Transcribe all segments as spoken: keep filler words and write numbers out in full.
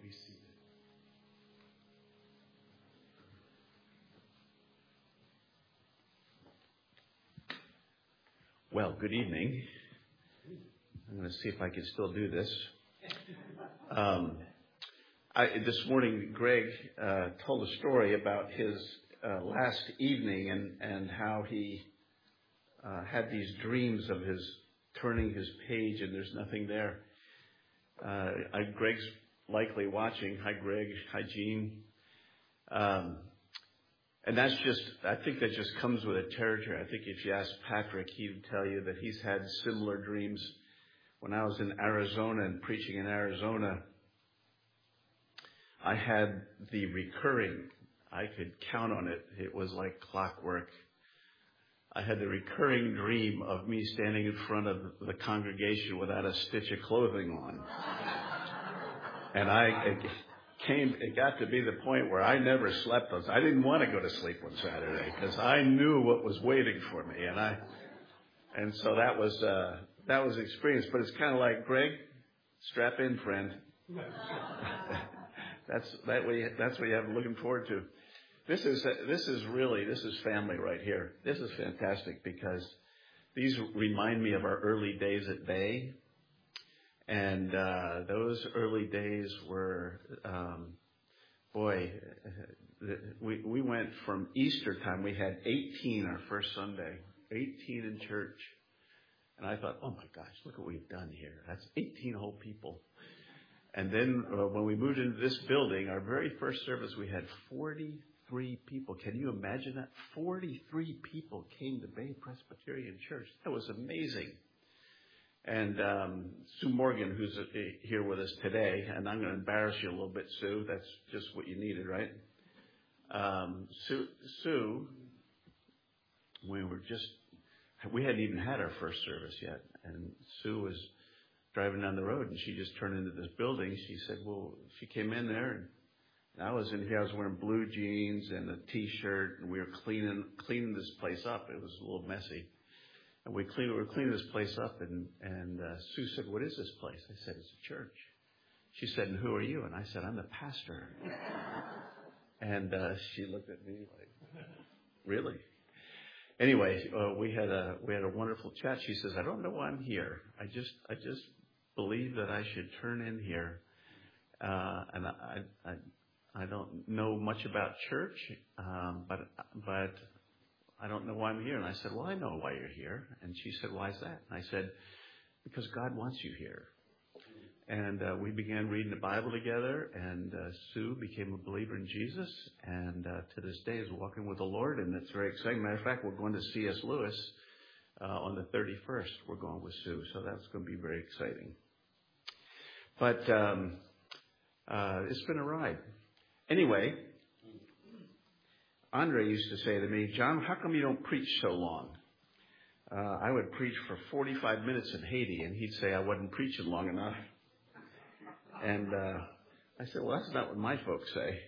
be seated. Well, good evening. I'm going to see if I can still do this. Um, I, this morning, Greg uh, told a story about his uh, last evening and, and how he uh, had these dreams of his turning his page and there's nothing there. Uh, I, Greg's likely watching. Hi, Greg. Hi, Jean. Um, and that's just, I think that just comes with a territory. I think if you ask Patrick, he would tell you that he's had similar dreams. When I was in Arizona and preaching in Arizona, I had the recurring, I could count on it. It was like clockwork. I had the recurring dream of me standing in front of the congregation without a stitch of clothing on. And I it came, it got to be the point where I never slept on. I didn't want to go to sleep on Saturday because I knew what was waiting for me. And I, and so that was, uh, that was experience. But it's kind of like, Greg, strap in, friend. that's, that way, that's what you have looking forward to. This is this is really, this is family right here. This is fantastic because these remind me of our early days at Bay. And uh, those early days were, um, boy, we we went from Easter time. We had eighteen our first Sunday, eighteen in church. And I thought, oh, my gosh, look what we've done here. That's eighteen whole people. And then uh, when we moved into this building, our very first service, we had forty-three people. Can you imagine that? forty-three people came to Bay Presbyterian Church. That was amazing. And um, Sue Morgan, who's here with us today, and I'm going to embarrass you a little bit, Sue. That's just what you needed, right? Um, Sue, Sue, we were just, we hadn't even had our first service yet. And Sue was driving down the road, and she just turned into this building. She said, well, she came in there, and I was in here. I was wearing blue jeans and a T-shirt, and we were cleaning cleaning this place up. It was a little messy. And we, clean, we were cleaning this place up, and, and uh, Sue said, what is this place? I said, it's a church. She said, and who are you? And I said, I'm the pastor. And uh, she looked at me like, really? Anyway, uh, we had a we had a wonderful chat. She says, I don't know why I'm here. I just I just believe that I should turn in here. Uh, and I, I I don't know much about church, um, but but I don't know why I'm here. And I said, well, I know why you're here. And she said, why is that? And I said, because God wants you here. And uh, we began reading the Bible together, and uh, Sue became a believer in Jesus, and uh, to this day is walking with the Lord, and it's very exciting. Matter of fact, we're going to C S Lewis uh, on the thirty-first. We're going with Sue, so that's going to be very exciting. But um, uh, it's been a ride. Anyway, Andre used to say to me, John, how come you don't preach so long? Uh, I would preach for forty-five minutes in Haiti, and he'd say I wasn't preaching long enough. And uh, I said, well, that's not what my folks say.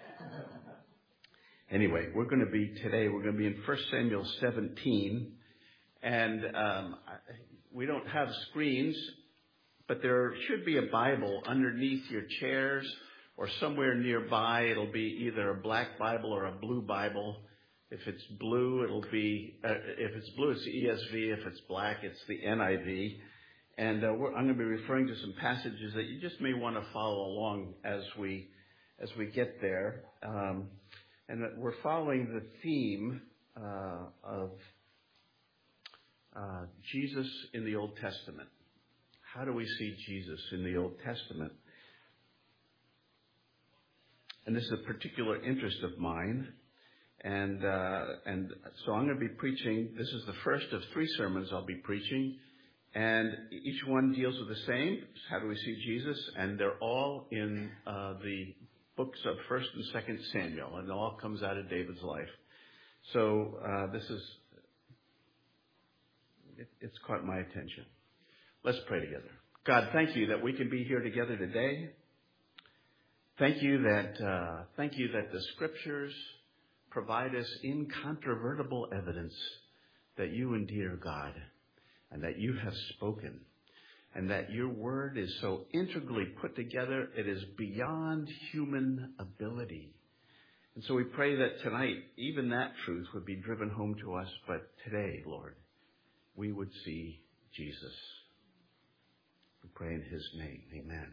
Anyway, we're going to be today, we're going to be in First Samuel seventeen. And um, we don't have screens, but there should be a Bible underneath your chairs or somewhere nearby. It'll be either a black Bible or a blue Bible. If it's blue, it'll be, uh, if it's blue, it's the E S V. If it's black, it's the N I V. And uh, we're, I'm going to be referring to some passages that you just may want to follow along as we as we get there. Um, and that we're following the theme uh, of uh, Jesus in the Old Testament. How do we see Jesus in the Old Testament? And this is a particular interest of mine. And uh, and so I'm going to be preaching. This is the first of three sermons I'll be preaching. And each one deals with the same. How do we see Jesus? And they're all in uh, the books of First and Second Samuel. And it all comes out of David's life. So uh, this is, it, it's caught my attention. Let's pray together. God, thank you that we can be here together today. Thank you that uh, thank you that the Scriptures provide us incontrovertible evidence that you indeed are God and that you have spoken. and that your word is so integrally put together, it is beyond human ability. And so we pray that tonight, even that truth would be driven home to us, but today, Lord, we would see Jesus. We pray in his name. Amen.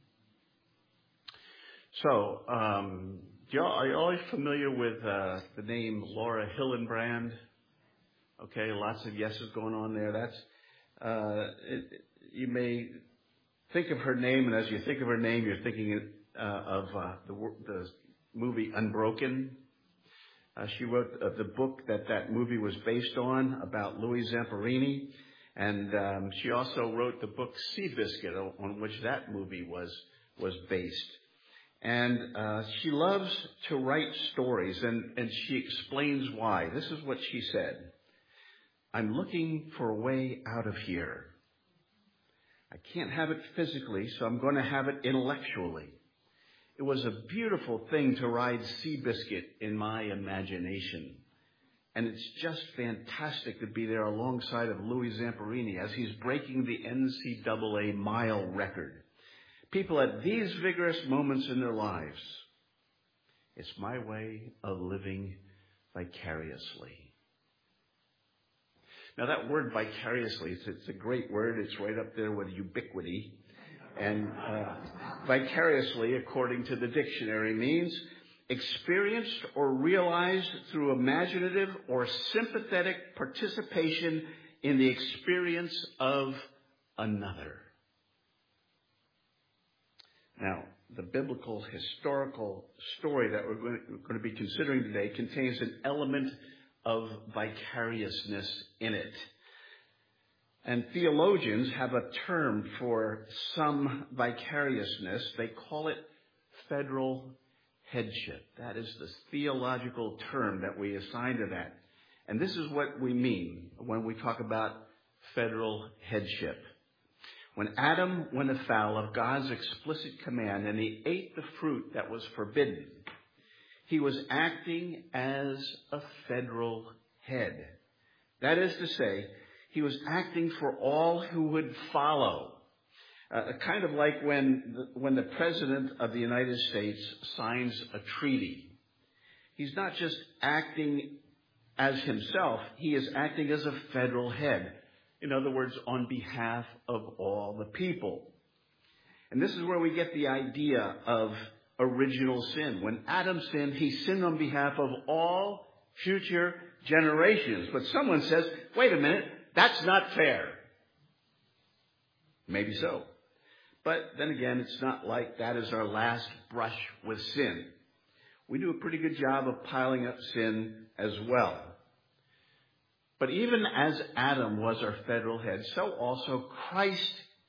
So, um, do y'all, are you all familiar with uh, the name Laura Hillenbrand? Okay, lots of yeses going on there. That's uh, it, you may think of her name, and as you think of her name, you're thinking uh, of uh, the, the movie Unbroken. Uh, she wrote uh, the book that that movie was based on about Louis Zamperini, and um, she also wrote the book Seabiscuit, on which that movie was was based. And uh, she loves to write stories, and, and she explains why. This is what she said. I'm looking for a way out of here. I can't have it physically, so I'm going to have it intellectually. It was a beautiful thing to ride Seabiscuit in my imagination. And it's just fantastic to be there alongside of Louis Zamperini as he's breaking the N C double A mile record. People at these vigorous moments in their lives. It's my way of living vicariously. Now that word vicariously, it's, it's a great word. It's right up there with ubiquity. And uh, vicariously, according to the dictionary, means experienced or realized through imaginative or sympathetic participation in the experience of another. Now, the biblical historical story that we're going to be considering today contains an element of vicariousness in it. And theologians have a term for some vicariousness. They call it federal headship. That is the theological term that we assign to that. And this is what we mean when we talk about federal headship. When Adam went afoul of God's explicit command and he ate the fruit that was forbidden, he was acting as a federal head. That is to say, he was acting for all who would follow. Uh, kind of like when the, when the President of the United States signs a treaty. He's not just acting as himself, he is acting as a federal head. In other words, on behalf of all the people. And this is where we get the idea of original sin. When Adam sinned, he sinned on behalf of all future generations. But someone says, wait a minute, that's not fair. Maybe so. But then again, it's not like that is our last brush with sin. We do a pretty good job of piling up sin as well. But even as Adam was our federal head, so also Christ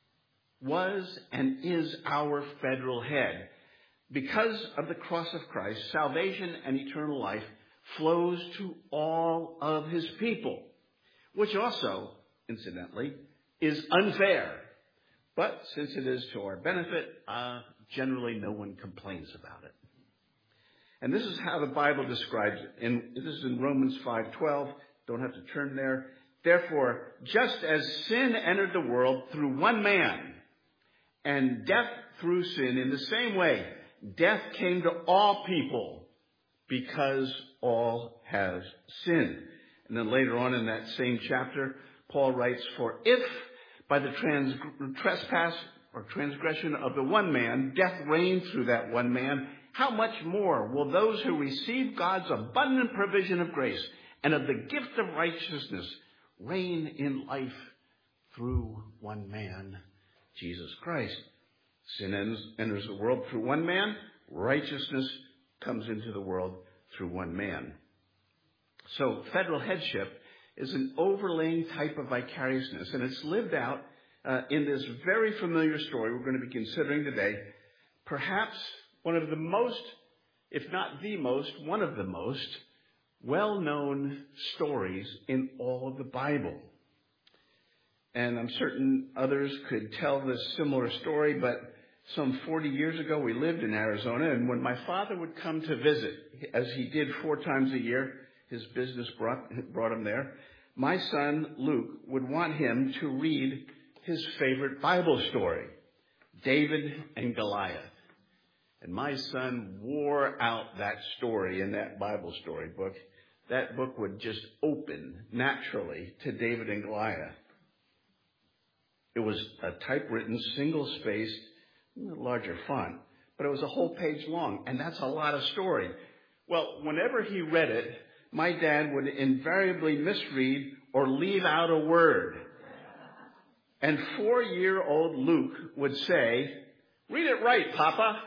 was and is our federal head. Because of the cross of Christ, salvation and eternal life flows to all of his people, which also, incidentally, is unfair. But since it is to our benefit, uh, generally no one complains about it. And this is how the Bible describes it. In, this is in Romans five twelve. Don't have to turn there. Therefore, just as sin entered the world through one man, and death through sin, in the same way, death came to all people because all have sinned. And then later on in that same chapter, Paul writes, for if by the trans- trespass or transgression of the one man, death reigned through that one man, how much more will those who receive God's abundant provision of grace and of the gift of righteousness reign in life through one man, Jesus Christ? Sin enters the world through one man. Righteousness comes into the world through one man. So federal headship is an overlaying type of vicariousness, and it's lived out uh, in this very familiar story we're going to be considering today. Perhaps one of the most, if not the most, one of the most well-known stories in all of the Bible. And I'm certain others could tell this similar story, but some forty years ago we lived in Arizona, and when my father would come to visit, as he did four times a year, his business brought, brought him there, my son Luke would want him to read his favorite Bible story, David and Goliath. And my son wore out that story in that Bible story book. That book would just open naturally to David and Goliath. It was a typewritten, single-spaced, larger font, but it was a whole page long, and that's a lot of story. Well, whenever he read it, my dad would invariably misread or leave out a word. And four-year-old Luke would say, "Read it right, Papa."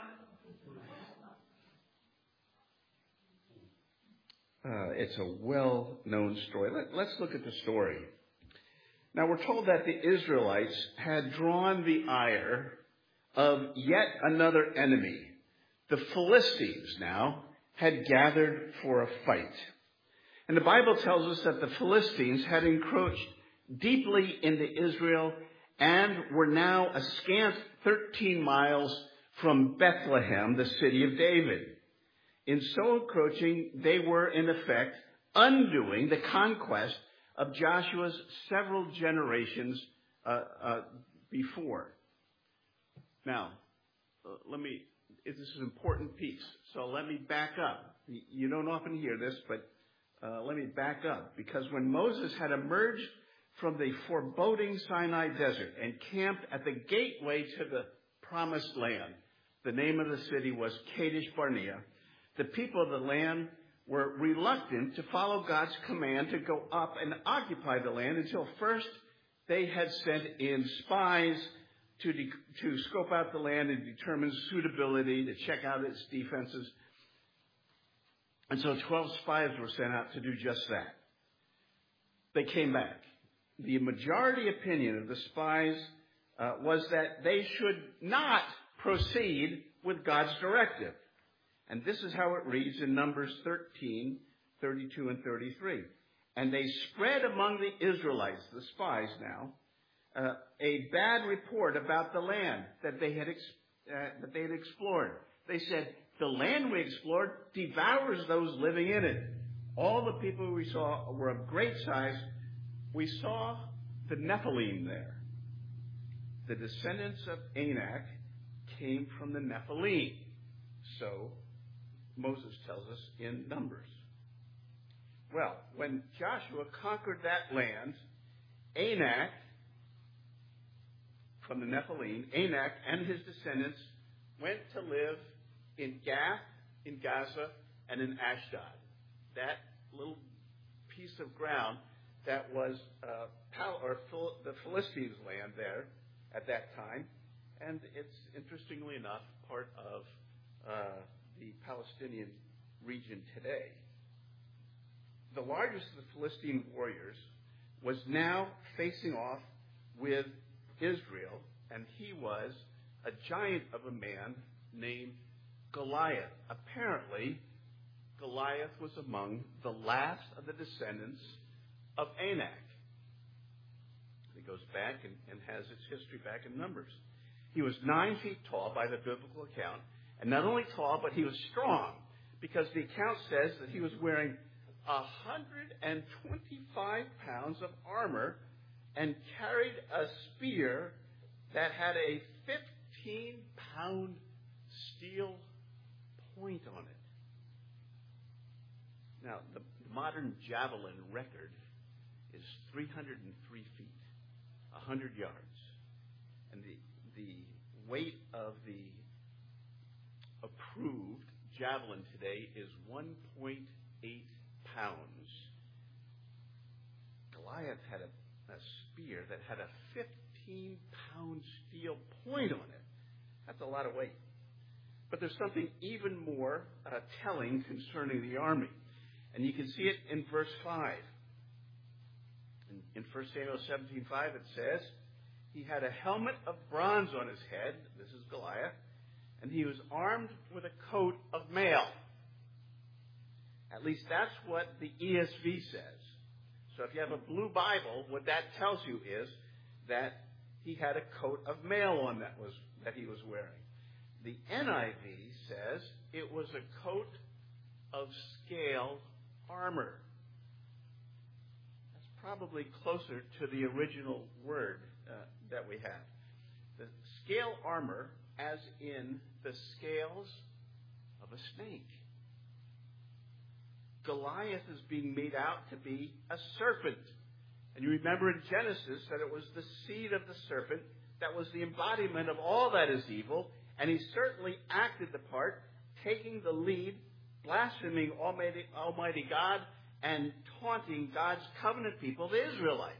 Uh, it's a well-known story. Let, let's look at the story. Now, we're told that the Israelites had drawn the ire of yet another enemy. The Philistines now had gathered for a fight. And the Bible tells us that the Philistines had encroached deeply into Israel and were now a scant thirteen miles from Bethlehem, the city of David. In so encroaching, they were, in effect, undoing the conquest of Joshua's several generations uh, uh, before. Now, uh, let me, this is an important piece, so let me back up. You don't often hear this, but uh, let me back up. Because when Moses had emerged from the foreboding Sinai desert and camped at the gateway to the promised land, the name of the city was Kadesh Barnea, the people of the land were reluctant to follow God's command to go up and occupy the land until first they had sent in spies to, de- to scope out the land and determine suitability, to check out its defenses. And so twelve spies were sent out to do just that. They came back. The majority opinion of the spies uh, was that they should not proceed with God's directive. And this is how it reads in Numbers thirteen, thirty-two, and thirty-three. And they spread among the Israelites, the spies now, uh, a bad report about the land that they had ex- uh, that they had explored. They said, "The land we explored devours those living in it. All the people we saw were of great size. We saw the Nephilim there." The descendants of Anak came from the Nephilim. So Moses tells us in Numbers. Well, when Joshua conquered that land, Anak, from the Nephilim, Anak and his descendants went to live in Gath, in Gaza, and in Ashdod. That little piece of ground that was uh, Pal- or Phil- the Philistines' land there at that time. And it's, interestingly enough, part of uh, the Palestinian region today. The largest of the Philistine warriors was now facing off with Israel, and he was a giant of a man named Goliath. Apparently, Goliath was among the last of the descendants of Anak. It goes back and, and has its history back in Numbers. He was nine feet tall by the biblical account. And not only tall, but he was strong, because the account says that he was wearing one hundred twenty-five pounds of armor and carried a spear that had a fifteen pound steel point on it. Now, the modern javelin record is three hundred three feet, one hundred yards. And the, the weight of the approved javelin today is one point eight pounds. Goliath had a, a spear that had a fifteen pound steel point on it. That's a lot of weight. But there's something even more uh, telling concerning the army. And you can see it in verse five. In, in First Samuel seventeen five, it says, he had a helmet of bronze on his head. This is Goliath. And he was armed with a coat of mail. At least that's what the E S V says. So if you have a blue Bible, what that tells you is that he had a coat of mail on that was that he was wearing. The N I V says it was a coat of scale armor. That's probably closer to the original word uh, that we have. The scale armor, as in the scales of a snake. Goliath is being made out to be a serpent. And you remember in Genesis that it was the seed of the serpent that was the embodiment of all that is evil. And he certainly acted the part, taking the lead, blaspheming Almighty, Almighty God, and taunting God's covenant people, the Israelites.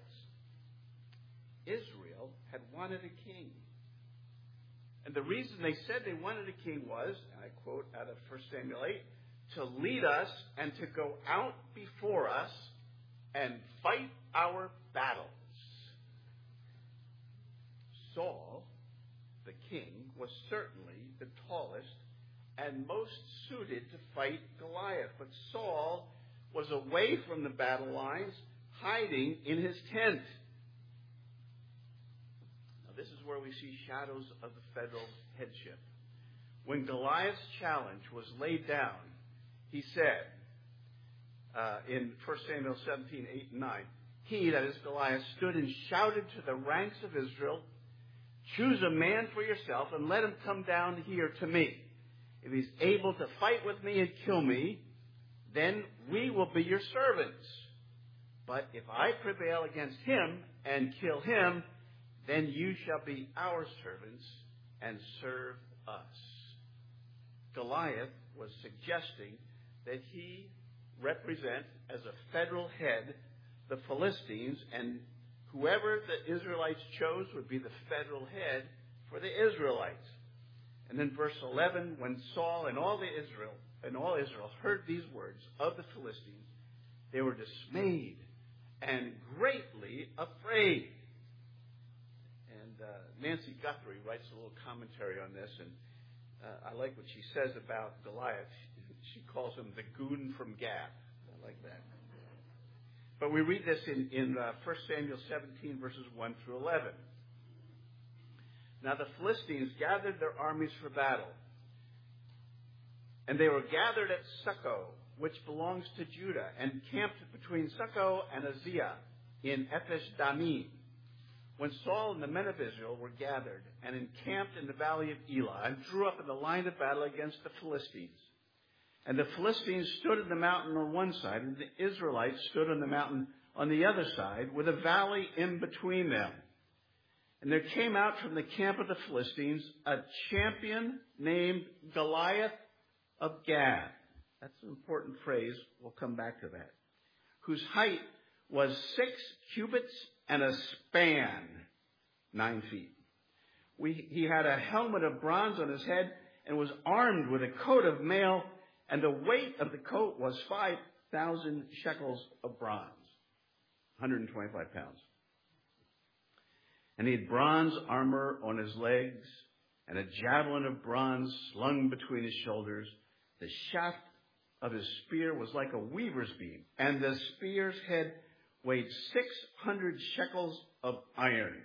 Israel had wanted a king. And the reason they said they wanted a king was, and I quote out of First Samuel eight, to lead us and to go out before us and fight our battles. Saul, the king, was certainly the tallest and most suited to fight Goliath. But Saul was away from the battle lines, hiding in his tent. Now, this is where we see shadows of the federal headship. When Goliath's challenge was laid down, he said uh, in First Samuel seventeen, eight and nine, he, that is Goliath, stood and shouted to the ranks of Israel, choose a man for yourself and let him come down here to me. If he's able to fight with me and kill me, then we will be your servants. But if I prevail against him and kill him, then you shall be our servants and serve us. Goliath was suggesting that he represent as a federal head the Philistines, and whoever the Israelites chose would be the federal head for the Israelites. And then verse eleven, when Saul and all the Israel and all Israel heard these words of the Philistines, they were dismayed and greatly afraid. And uh, Nancy Guthrie writes a little commentary on this, and uh, I like what she says about Goliath. She calls him the goon from Gath. I like that. But we read this in, in uh, First Samuel seventeen, verses one through eleven. Now the Philistines gathered their armies for battle. And they were gathered at Succoth, which belongs to Judah, and camped between Succoth and Azekah in Ephes Damim. When Saul and the men of Israel were gathered and encamped in the valley of Elah and drew up in the line of battle against the Philistines. And the Philistines stood on the mountain on one side, and the Israelites stood on the mountain on the other side, with a valley in between them. And there came out from the camp of the Philistines a champion named Goliath of Gath. That's an important phrase. We'll come back to that. Whose height was six cubits and a span, nine feet. We, he had a helmet of bronze on his head and was armed with a coat of mail, and the weight of the coat was five thousand shekels of bronze, one hundred twenty-five pounds. And he had bronze armor on his legs and a javelin of bronze slung between his shoulders. The shaft of his spear was like a weaver's beam, and the spear's head weighed six hundred shekels of iron.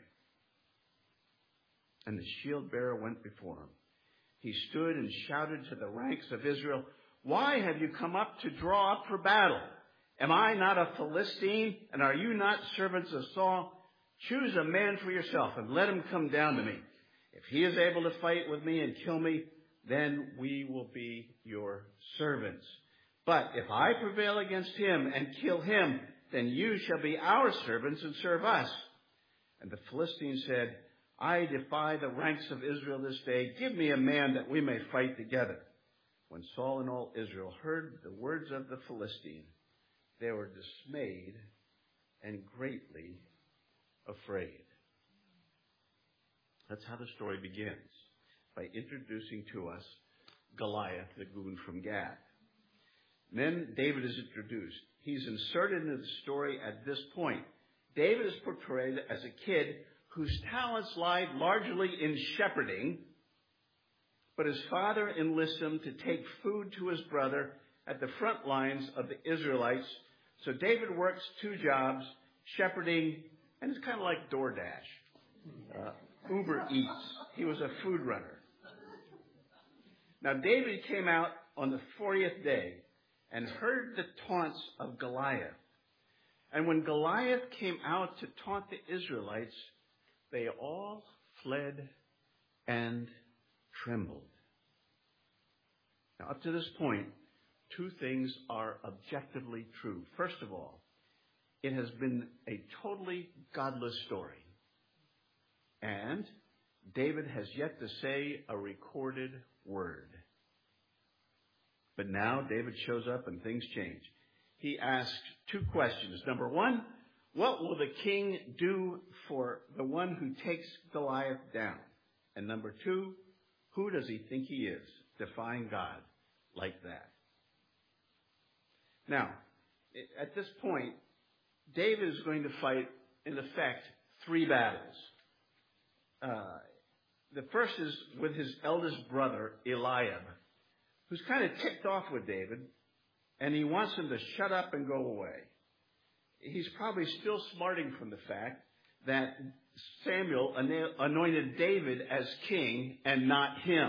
And the shield bearer went before him. He stood and shouted to the ranks of Israel, why have you come up to draw up for battle? Am I not a Philistine, and are you not servants of Saul? Choose a man for yourself and let him come down to me. If he is able to fight with me and kill me, then we will be your servants. But if I prevail against him and kill him, then you shall be our servants and serve us. And the Philistines said, I defy the ranks of Israel this day. Give me a man that we may fight together. When Saul and all Israel heard the words of the Philistine, they were dismayed and greatly afraid. That's how the story begins, by introducing to us Goliath, the goon from Gath. Then David is introduced. He's inserted into the story at this point. David is portrayed as a kid whose talents lied largely in shepherding, but his father enlists him to take food to his brother at the front lines of the Israelites. So David works two jobs, shepherding, and it's kind of like DoorDash. Uh, Uber Eats. He was a food runner. Now David came out on the fortieth day and heard the taunts of Goliath. And when Goliath came out to taunt the Israelites, they all fled and trembled. Now, up to this point, two things are objectively true. First of all, it has been a totally godless story. And David has yet to say a recorded word. But now David shows up and things change. He asks two questions. Number one, what will the king do for the one who takes Goliath down? And number two, who does he think he is, defying God like that? Now, at this point, David is going to fight, in effect, three battles. Uh, the first is with his eldest brother, Eliab, who's kind of ticked off with David, and he wants him to shut up and go away. He's probably still smarting from the fact that Samuel anointed David as king and not him.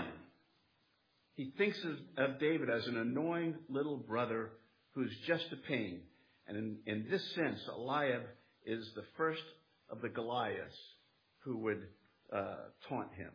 He thinks of David as an annoying little brother who's just a pain. And in, in this sense, Eliab is the first of the Goliaths who would uh, taunt him.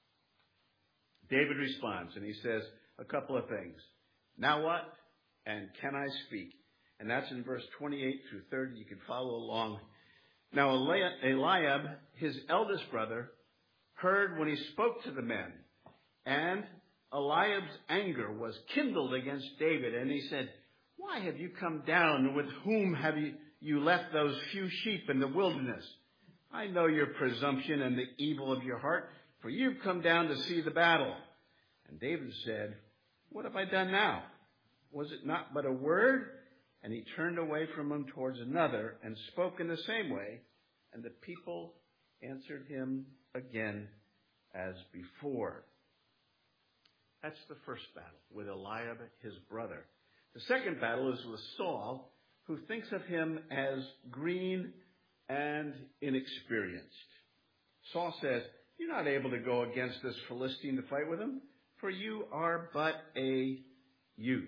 David responds, and he says a couple of things. Now what? And can I speak? And that's in verse twenty-eight through thirty. You can follow along. Now Eliab, his eldest brother, heard when he spoke to the men. And Eliab's anger was kindled against David. And he said, why have you come down? With whom have you, you left those few sheep in the wilderness? I know your presumption and the evil of your heart, for you've come down to see the battle. And David said, what have I done now? Was it not but a word? And he turned away from him towards another and spoke in the same way. And the people answered him again as before. That's the first battle with Eliab, his brother. The second battle is with Saul, who thinks of him as green and inexperienced. Saul says, you're not able to go against this Philistine to fight with him, for you are but a youth.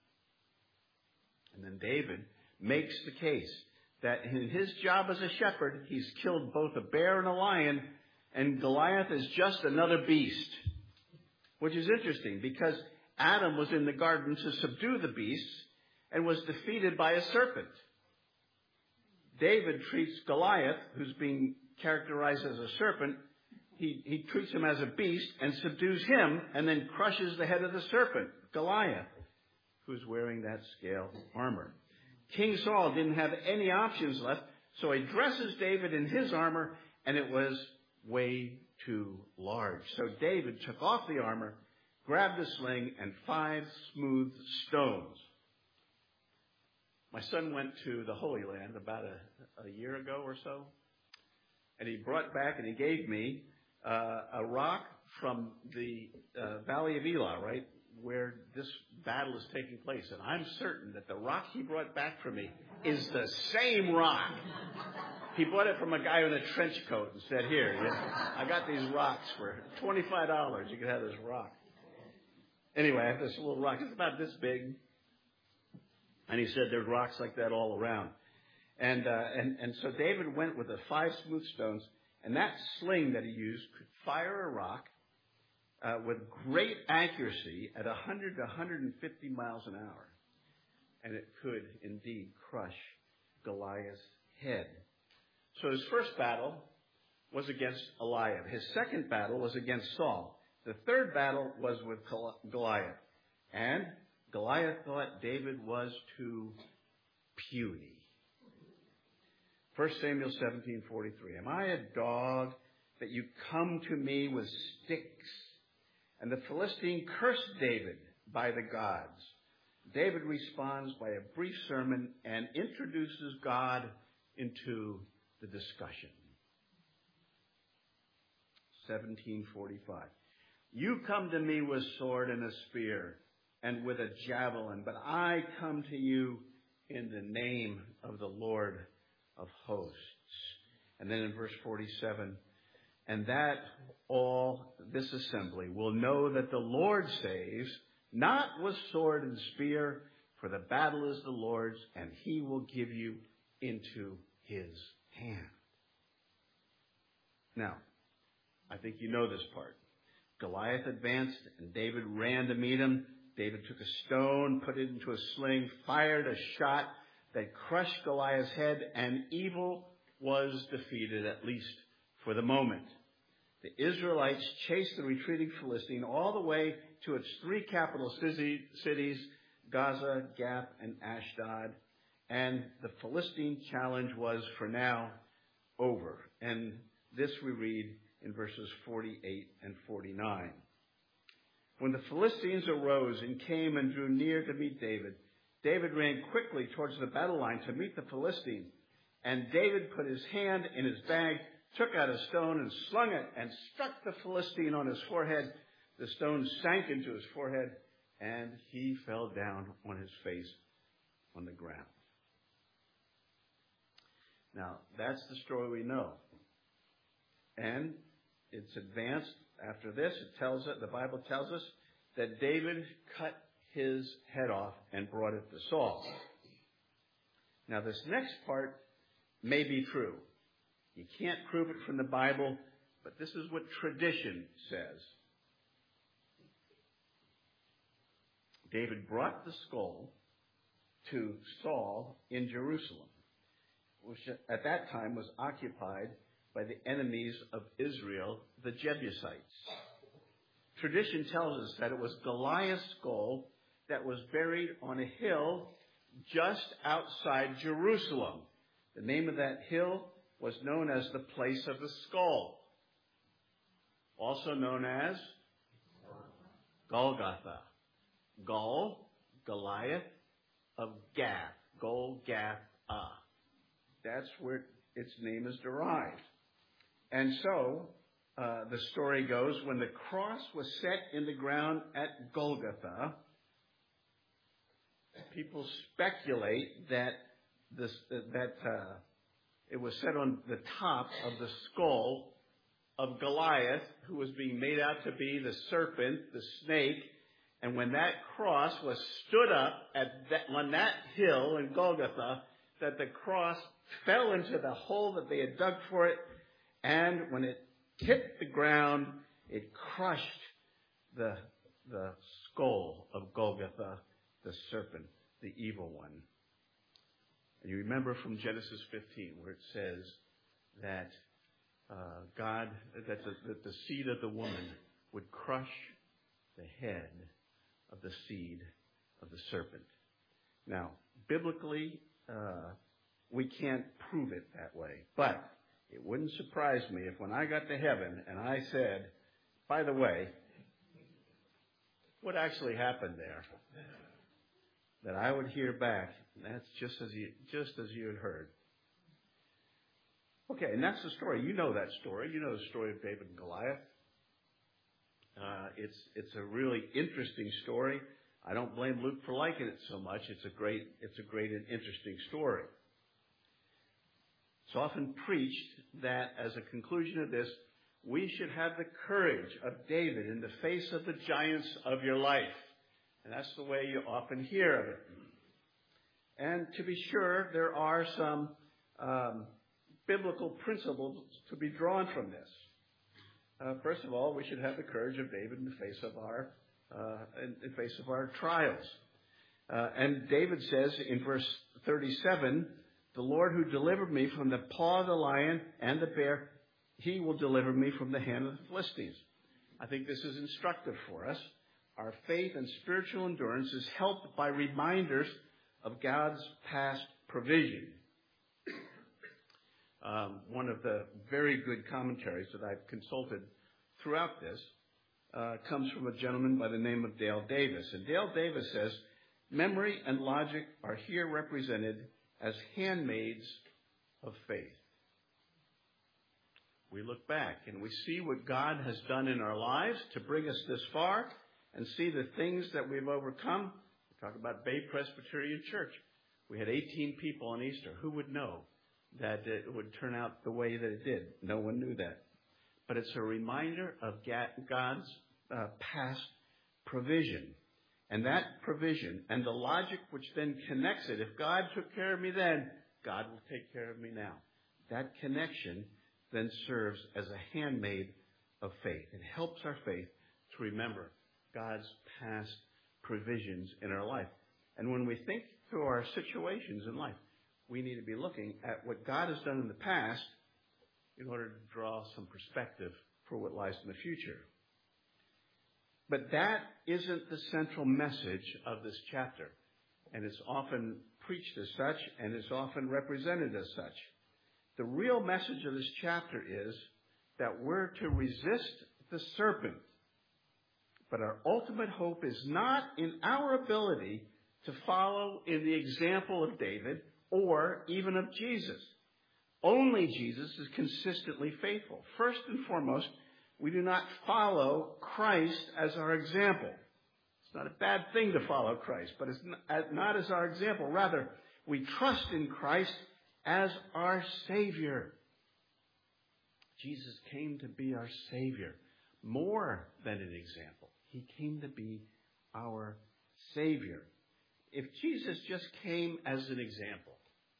And then David makes the case that in his job as a shepherd, he's killed both a bear and a lion, and Goliath is just another beast. Which is interesting, because Adam was in the garden to subdue the beasts and was defeated by a serpent. David treats Goliath, who's being characterized as a serpent, he, he treats him as a beast and subdues him and then crushes the head of the serpent, Goliath, who's wearing that scale armor. King Saul didn't have any options left, so he dresses David in his armor, and it was way too large. So David took off the armor, grabbed a sling, and five smooth stones. My son went to the Holy Land about a, a year ago or so, and he brought back and he gave me uh, a rock from the uh, Valley of Elah, right, where this battle is taking place. And I'm certain that the rock he brought back for me is the same rock. He bought it from a guy in a trench coat and said, here, yeah, I got these rocks for twenty-five dollars. You can have this rock. Anyway, I have this little rock. It's about this big. And he said there's rocks like that all around. And, uh, and, and so David went with the five smooth stones, and that sling that he used could fire a rock uh, with great accuracy at one hundred to one hundred fifty miles an hour. And it could indeed crush Goliath's head. So his first battle was against Eliab. His second battle was against Saul. The third battle was with Goliath. And Goliath thought David was too puny. First Samuel seventeen forty-three. Am I a dog that you come to me with sticks? And the Philistine cursed David by the gods. David responds by a brief sermon and introduces God into the discussion. seventeen forty-five. You come to me with sword and a spear and with a javelin, but I come to you in the name of the Lord of hosts. And then in verse forty-seven, and that all this assembly will know that the Lord saves, not with sword and spear, for the battle is the Lord's, and he will give you into his hand. Now, I think you know this part. Goliath advanced, and David ran to meet him. David took a stone, put it into a sling, fired a shot that crushed Goliath's head, and evil was defeated, at least for the moment. The Israelites chased the retreating Philistine all the way to its three capital cities, Gaza, Gath, and Ashdod. And the Philistine challenge was, for now, over. And this we read in verses forty-eight and forty-nine. When the Philistines arose and came and drew near to meet David, David ran quickly towards the battle line to meet the Philistine. And David put his hand in his bag, took out a stone and slung it and struck the Philistine on his forehead. The stone sank into his forehead, and he fell down on his face on the ground. Now, that's the story we know. And it's advanced after this. It tells it, the Bible tells us that David cut his head off and brought it to Saul. Now, this next part may be true. You can't prove it from the Bible, but this is what tradition says. David brought the skull to Saul in Jerusalem, which at that time was occupied by the enemies of Israel, the Jebusites. Tradition tells us that it was Goliath's skull that was buried on a hill just outside Jerusalem. The name of that hill was known as the place of the skull, also known as Golgotha. Gol, Goliath, of Gath, Golgotha. That's where its name is derived. And so, uh, the story goes, when the cross was set in the ground at Golgotha, people speculate that this, uh, that uh, it was set on the top of the skull of Goliath, who was being made out to be the serpent, the snake. And when that cross was stood up at that, on that hill in Golgotha, that the cross fell into the hole that they had dug for it, and when it hit the ground, it crushed the, the skull of Golgotha, the serpent, the evil one. And you remember from Genesis fifteen, where it says that uh, God, that the, that the seed of the woman would crush the head of the seed of the serpent. Now, biblically, uh, we can't prove it that way, but it wouldn't surprise me if when I got to heaven and I said, by the way, what actually happened there, that I would hear back, that's just as you, just as you had heard. Okay, and that's the story. You know that story. You know the story of David and Goliath. Uh, it's it's a really interesting story. I don't blame Luke for liking it so much. It's a great it's a great and interesting story. It's often preached that as a conclusion of this, we should have the courage of David in the face of the giants of your life. And that's the way you often hear of it. And to be sure, there are some um, biblical principles to be drawn from this. Uh, first of all, we should have the courage of David in the face of our uh, in the face of our trials. Uh, and David says in verse thirty-seven, "The Lord who delivered me from the paw of the lion and the bear, he will deliver me from the hand of the Philistines." I think this is instructive for us. Our faith and spiritual endurance is helped by reminders of God's past provision. Um, one of the very good commentaries that I've consulted throughout this uh, comes from a gentleman by the name of Dale Davis. And Dale Davis says, memory and logic are here represented as handmaids of faith. We look back and we see what God has done in our lives to bring us this far and see the things that we've overcome. We talk about Bay Presbyterian Church. We had eighteen people on Easter. Who would know that it would turn out the way that it did? No one knew that. But it's a reminder of God's uh, past provision. And that provision and the logic which then connects it. If God took care of me then, God will take care of me now. That connection then serves as a handmaid of faith. It helps our faith to remember God's past provisions in our life. And when we think through our situations in life, we need to be looking at what God has done in the past in order to draw some perspective for what lies in the future. But that isn't the central message of this chapter. And it's often preached as such, and it's often represented as such. The real message of this chapter is that we're to resist the serpent. But our ultimate hope is not in our ability to follow in the example of David or even of Jesus. Only Jesus is consistently faithful. First and foremost, we do not follow Christ as our example. It's not a bad thing to follow Christ, but it's not as our example. Rather, we trust in Christ as our Savior. Jesus came to be our Savior, more than an example. He came to be our Savior. If Jesus just came as an example,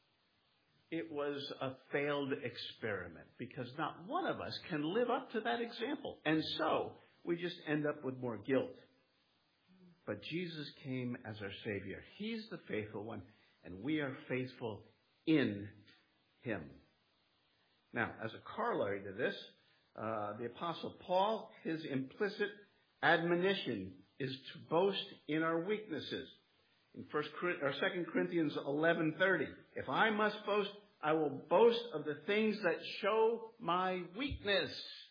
it was a failed experiment because not one of us can live up to that example. And so we just end up with more guilt. But Jesus came as our Savior. He's the faithful one, and we are faithful in Him. Now, as a corollary to this, uh, the Apostle Paul, his implicit admonition is to boast in our weaknesses. In First or Second Corinthians eleven thirty, if I must boast, I will boast of the things that show my weakness.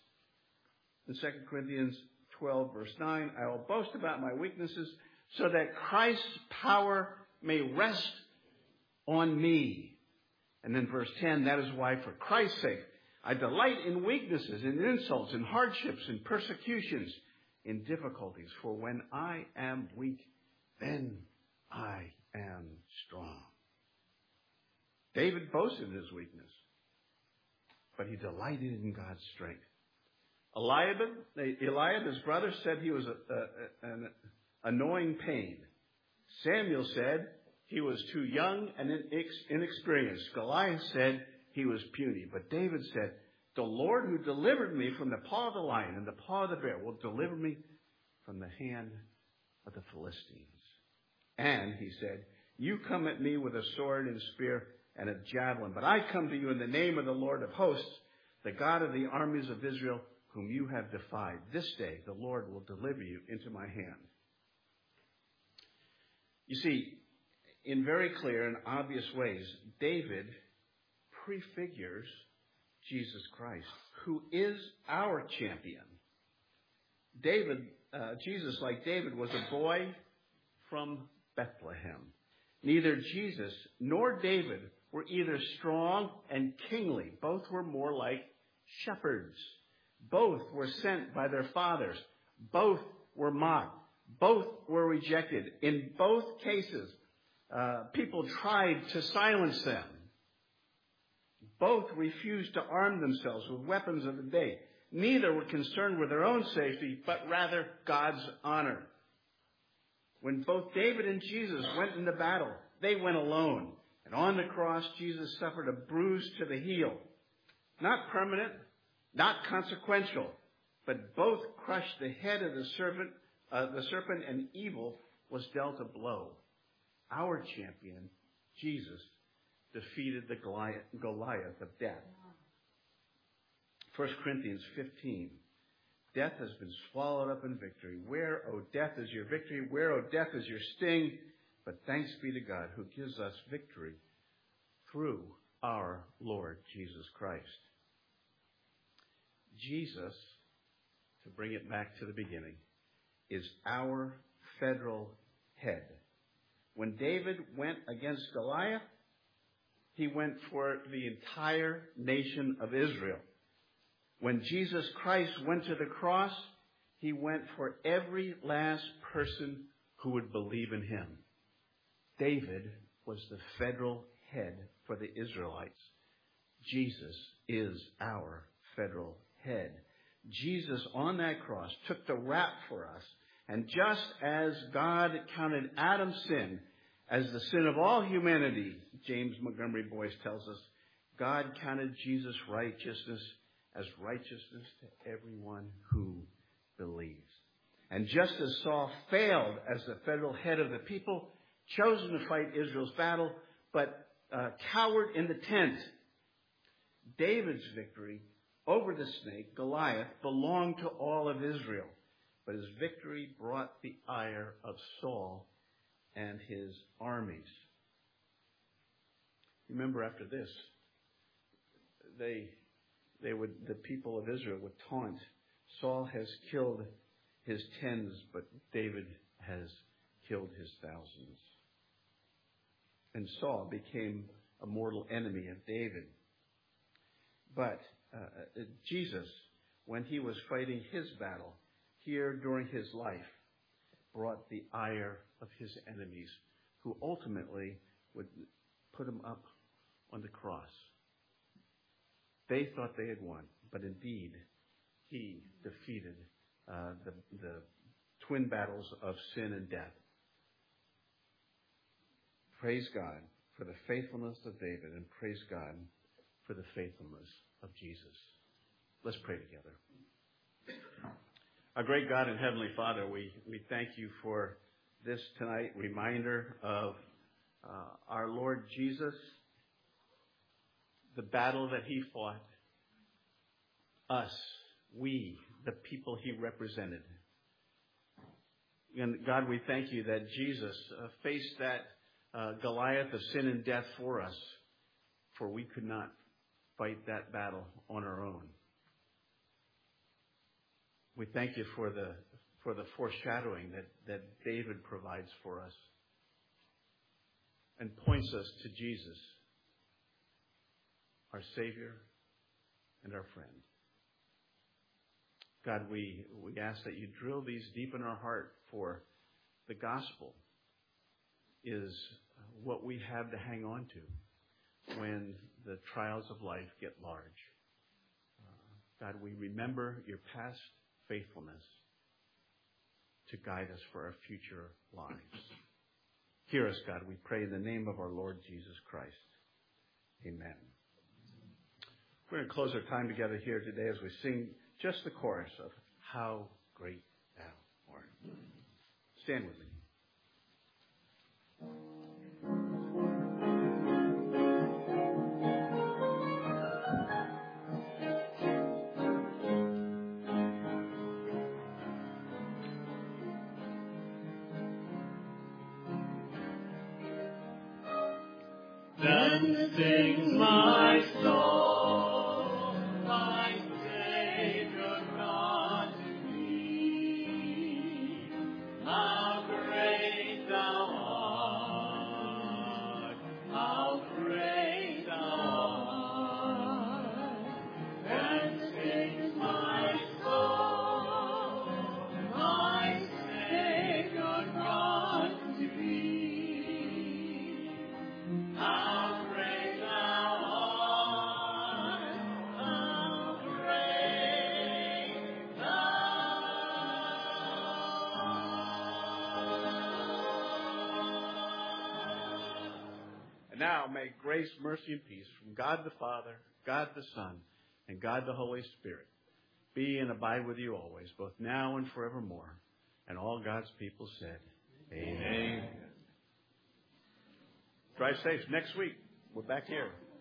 In Second Corinthians twelve, verse nine, I will boast about my weaknesses so that Christ's power may rest on me. And then verse ten, that is why for Christ's sake, I delight in weaknesses, in insults, in hardships, in persecutions, in difficulties. For when I am weak, then I am strong. David boasted in his weakness, but he delighted in God's strength. Eliab, Eliab, his brother, said he was a, a, an annoying pain. Samuel said he was too young and inexperienced. Goliath said he was puny. But David said, the Lord who delivered me from the paw of the lion and the paw of the bear will deliver me from the hand of the Philistines. And, he said, you come at me with a sword and spear and a javelin, but I come to you in the name of the Lord of hosts, the God of the armies of Israel, whom you have defied. This day the Lord will deliver you into my hand. You see, in very clear and obvious ways, David prefigures Jesus Christ, who is our champion. David, uh, Jesus, like David, was a boy from Bethlehem. Neither Jesus nor David were either strong and kingly. Both were more like shepherds. Both were sent by their fathers. Both were mocked. Both were rejected. In both cases, uh, people tried to silence them. Both refused to arm themselves with weapons of the day. Neither were concerned with their own safety, but rather God's honor. When both David and Jesus went into battle, they went alone. And on the cross, Jesus suffered a bruise to the heel. Not permanent, not consequential, but both crushed the head of the serpent, uh, the serpent, and evil was dealt a blow. Our champion, Jesus, defeated the Goliath, Goliath of death. First Corinthians fifteen. Death has been swallowed up in victory. Where, O death, is your victory? Where, O death, is your sting? But thanks be to God who gives us victory through our Lord Jesus Christ. Jesus, to bring it back to the beginning, is our federal head. When David went against Goliath, he went for the entire nation of Israel. When Jesus Christ went to the cross, he went for every last person who would believe in him. David was the federal head for the Israelites. Jesus is our federal head. Jesus on that cross took the rap for us. And just as God counted Adam's sin as the sin of all humanity, James Montgomery Boyce tells us, God counted Jesus' righteousness as righteousness to everyone who believes. And just as Saul failed as the federal head of the people, chosen to fight Israel's battle, but uh, cowered in the tent, David's victory over the snake, Goliath, belonged to all of Israel. But his victory brought the ire of Saul and his armies. Remember, after this, they, they would, the people of Israel would taunt, Saul has killed his tens, but David has killed his thousands. And Saul became a mortal enemy of David. But uh, Jesus, when he was fighting his battle here during his life, brought the ire of his enemies, who ultimately would put him up on the cross. They thought they had won, but indeed, he defeated uh, the, the twin battles of sin and death. Praise God for the faithfulness of David, and praise God for the faithfulness of Jesus. Let's pray together. Our great God and Heavenly Father, we, we thank you for this tonight reminder of uh, our Lord Jesus, the battle that he fought, us, we, the people he represented. And God, we thank you that Jesus uh, faced that uh, Goliath of sin and death for us, for we could not fight that battle on our own. We thank you for the for the foreshadowing that, that David provides for us and points us to Jesus, our Savior and our friend. God, we, we ask that you drill these deep in our heart, for the gospel is what we have to hang on to when the trials of life get large. Uh, God, we remember your past faithfulness to guide us for our future lives. Hear us, God, we pray in the name of our Lord Jesus Christ. Amen. We're going to close our time together here today as we sing just the chorus of How Great Thou Art. Stand with me. Then sings my soul, my Savior God to me. How great thou art, how great thou art. Then sings my soul, my Savior God to me. How great thou art, how great thou art. And now may grace, mercy, and peace from God the Father, God the Son, and God the Holy Spirit be and abide with you always, both now and forevermore. And all God's people said, Amen. Amen. Drive safe. Next week, we're back here.